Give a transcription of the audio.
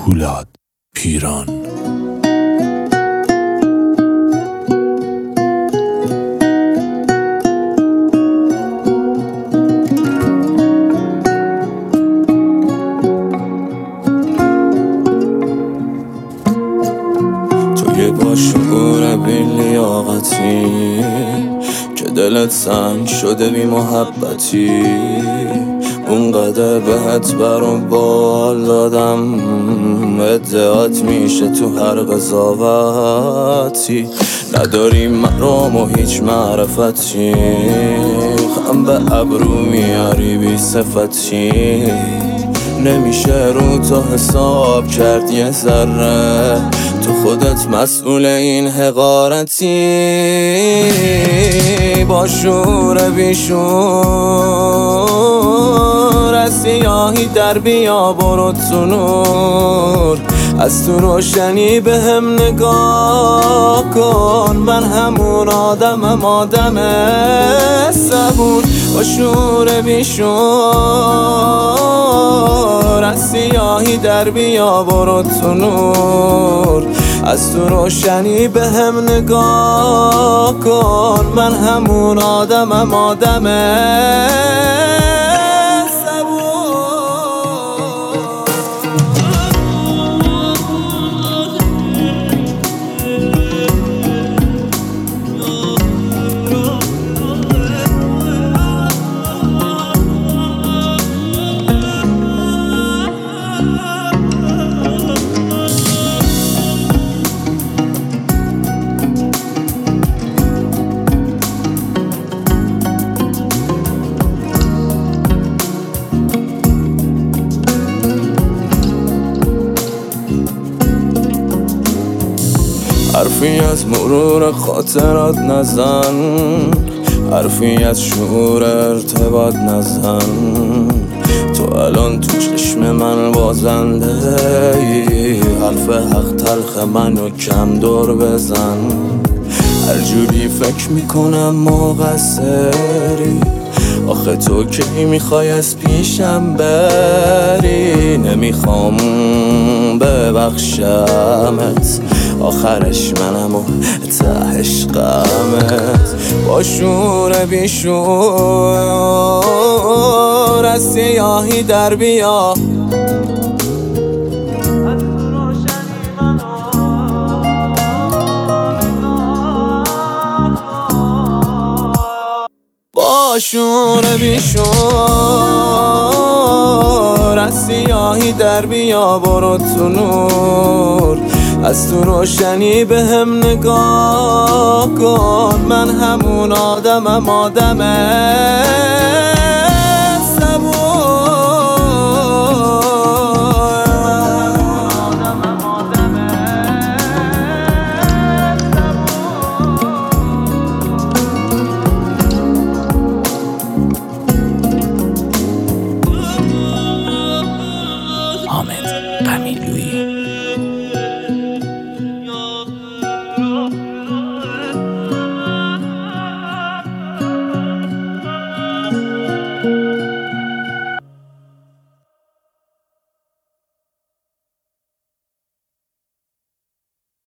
پولاد پیران. توی با شعور بی لیاقتی که دلت سنگ شده بی محبتی، اونقدر بهت برام بال دادم، ادعات میشه تو هر قضاوتی. نداری مرام و هیچ معرفتی، خم به ابرو میاری بی صفتی. نمیشه رو تو حساب کرد یه ذره، تو خودت مسئول این حقارتی. با شعور بیشور از سیاهی در بیا برو تو نور، از تو روشنی به هم نگاه کن. من همون آدمم، آدم صبور. با شعور بیشور از سیاهی در بیا برو تو نور، از تو روشنی به هم نگاه کن. من همون آدمم، آدم حرفی از مرور خاطرات نزن، حرفی از شعور ارتباط نزن. تو الان تو چشم من بازنده ای، حرف حق تلخ منو کم دور بزن. هر جوری فکر میکنم مقصری، آخه تو کی میخوای از پیشم بری؟ نمیخوام ببخشمت، آخرش منم و تهش غمت. با شعور بیشور از سیاهی در بیا، با شعور بیشور از سیاهی در بیا برو تو نور، از تو روشنی به هم نگاه کن. من همون آدمم، آدم